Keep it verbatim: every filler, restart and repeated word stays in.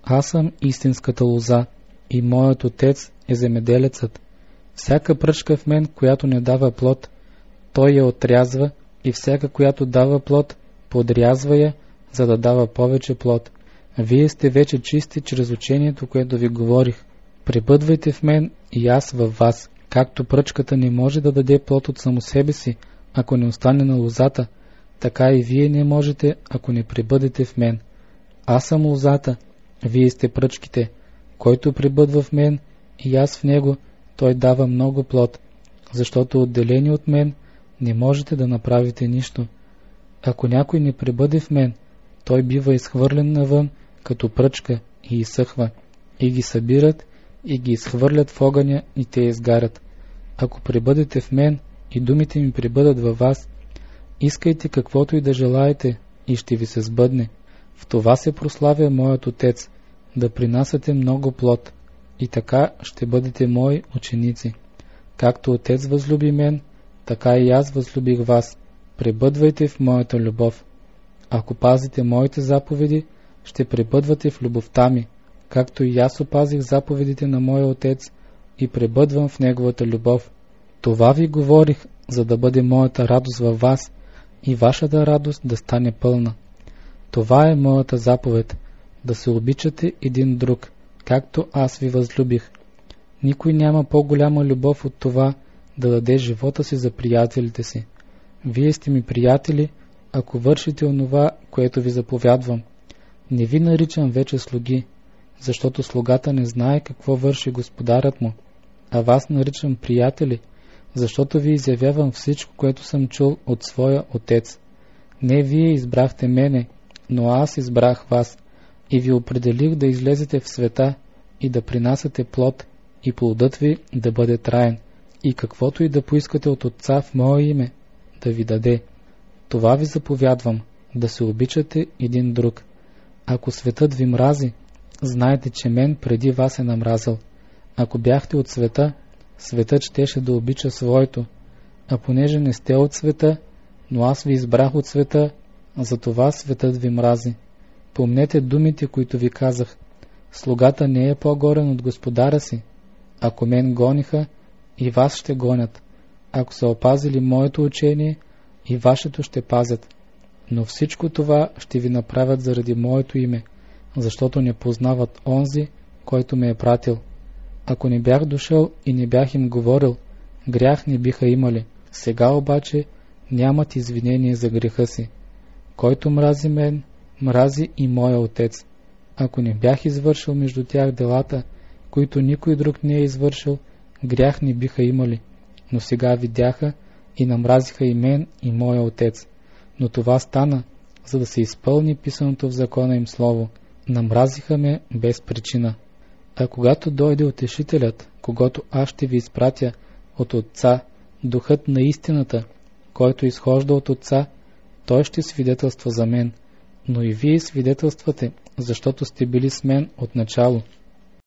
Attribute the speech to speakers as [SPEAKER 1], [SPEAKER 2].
[SPEAKER 1] Аз съм истинската лоза и моят отец е земеделецът. Всяка пръчка в мен, която не дава плод, той я отрязва, и всяка, която дава плод, подрязва я, за да дава повече плод. Вие сте вече чисти чрез учението, което ви говорих. Пребъдвайте в мен и аз във вас. Както пръчката не може да даде плод от само себе си, ако не остане на лозата, така и вие не можете, ако не пребъдете в мен. Аз съм лозата, вие сте пръчките. Който пребъдва в мен и аз в него, той дава много плод, защото отделени от мен не можете да направите нищо. Ако някой не пребъде в мен, той бива изхвърлен навън като пръчка и изсъхва, и ги събират и ги изхвърлят в огъня и те изгарят. Ако пребъдете в мен и думите ми пребъдат във вас, искайте каквото и да желаете и ще ви се сбъдне. В това се прославя моят Отец, да принасяте много плод, и така ще бъдете мои ученици. Както Отец възлюби мен, така и аз възлюбих вас. Пребъдвайте в моята любов. Ако пазите моите заповеди, ще пребъдвате в любовта ми, както и аз опазих заповедите на моя Отец и пребъдвам в неговата любов. Това ви говорих, за да бъде моята радост във вас и вашата радост да стане пълна. Това е моята заповед, да се обичате един друг, както аз ви възлюбих. Никой няма по-голяма любов от това да даде живота си за приятелите си. Вие сте ми приятели, ако вършите онова, което ви заповядвам. Не ви наричам вече слуги, защото слугата не знае какво върши господарят му, а вас наричам приятели, защото ви изявявам всичко, което съм чул от своя Отец. Не вие избрахте мене, но аз избрах вас и ви определих да излезете в света и да принасяте плод и плодът ви да бъде траен, и каквото и да поискате от Отца в мое име, да ви даде. Това ви заповядвам, да се обичате един друг. Ако светът ви мрази, знайте, че мен преди вас е намразил. Ако бяхте от света, светът щеше да обича своето, а понеже не сте от света, но аз ви избрах от света, затова светът ви мрази. Помнете думите, които ви казах. Слугата не е по-горен от господаря си. Ако мен гониха, и вас ще гонят. Ако са опазили моето учение, и вашето ще пазят. Но всичко това ще ви направят заради моето име, защото не познават онзи, който ме е пратил. Ако не бях дошъл и не бях им говорил, грях не биха имали. Сега обаче нямат извинение за греха си. Който мрази мен, мрази и моя Отец. Ако не бях извършил между тях делата, които никой друг не е извършил, грях не биха имали. Но сега видяха и намразиха и мен и моя Отец. Но това стана, за да се изпълни писаното в закона им слово. Намразиха ме без причина. А когато дойде Утешителят, когото аз ще ви изпратя от Отца, Духът на истината, който изхожда от Отца, той ще свидетелства за мен. Но и вие свидетелствате, защото сте били с мен от начало.